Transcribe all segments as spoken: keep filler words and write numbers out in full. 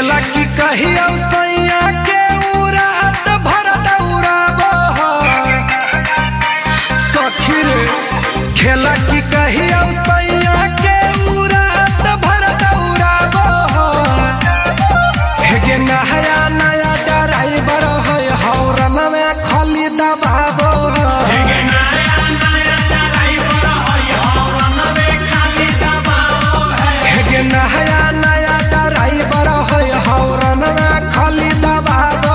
खेला की कहियो सैया के उरात भर दौड़ाबो सखी रे। खेला की कहियो सैया के उरात भर दौड़ाबो हे नया नया ड्राइवर है हौरन में खाली दबाबो नया नया ड्राइवर है हौरन में खाली दबाबो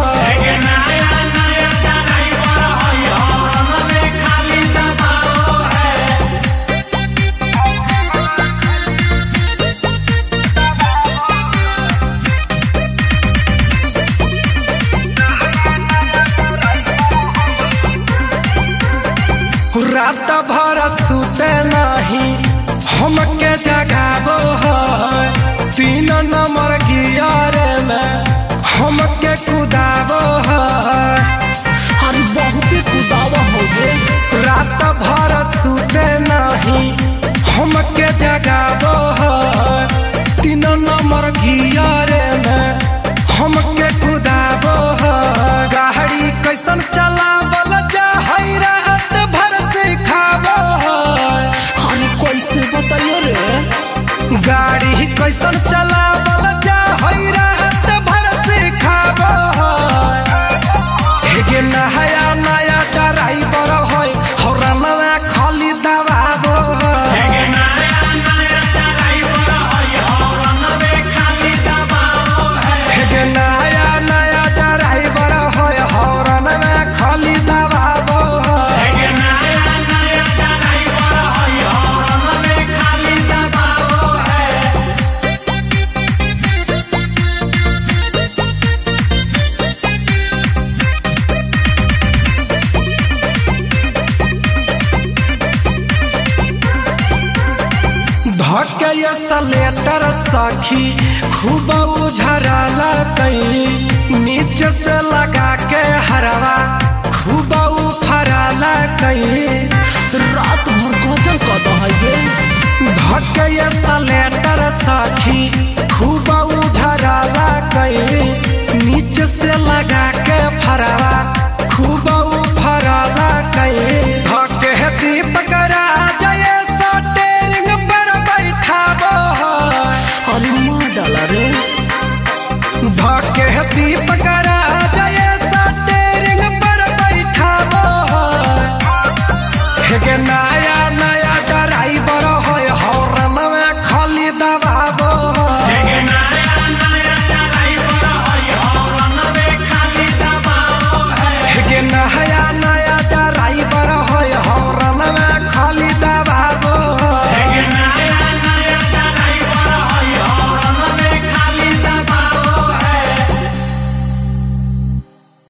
रात भर सुते नहीं हमके जगाबो है तीन नंबर गियर में हमके कुदाबो है। अरे बहुत ही कुदावा हो गे। रात भर सुते नहीं हमके जगाबो है तीन नंबर गियर में हमके कुदाबो है। गाड़ी कैसन चलावल जा है रात भर सिखाबो है। अरे कैसे बताइए रे। गाड़ी कैसन चलावल जा है रात भर सिखाबो हे नया नया ड्राइवर है हौरन में खाली दबाबो हे नया नया ड्राइवर है हौरन में खाली दबाबो धक्के सलेटर सखी खूब उझरला कई नीचे से लगा के हरवा खूब फरला कई रात भर गजल कद है गे। धक्के सलेटर सखी खूब उझरला कई नीचे से लगा के फरा